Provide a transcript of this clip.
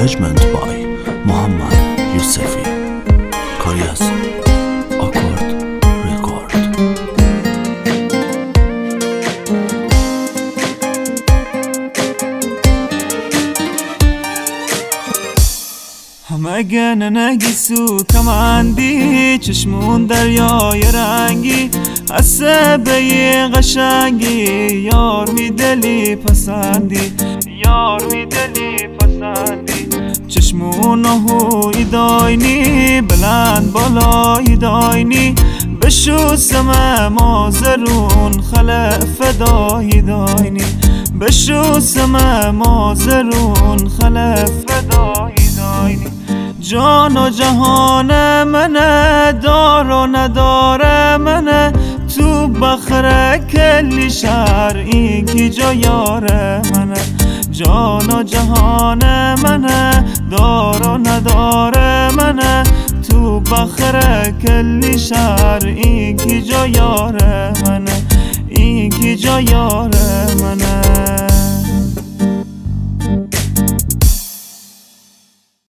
arrangement by محمد یوسفی. کاری از آکورد رکورد. همه نگیسو کمندی، چشمون دریای رنگی، عصبه قشنگی، یار می دلی پسندی، یار می دلی پسندی. چشمون هوی داینی، بلند بالای داینی، بشو سمه مازرون خلق فدای داینی، بشو سمه مازرون خلق فدای داینی. جان و جهان منه، دار و نداره منه، تو بخره کلی شهر این کی جا یاره منه. جان و جهان منه، دار و نداره منه، تو بخره کلی شهر این کی جا یاره منه، این کی جا یاره منه.